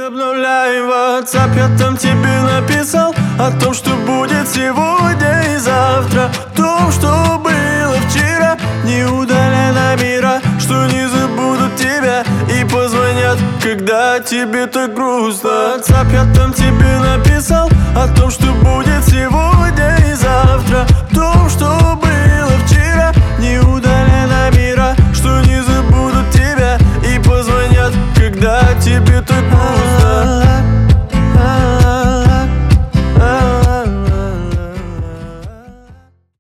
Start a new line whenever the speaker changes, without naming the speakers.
обновляй WhatsApp, я там тебе написал о том, что будет сегодня и завтра, о том, что было вчера. Не удаляй номера, что не забудут тебя и позвонят, когда тебе так грустно. WhatsApp, я там тебе написал о том, что будет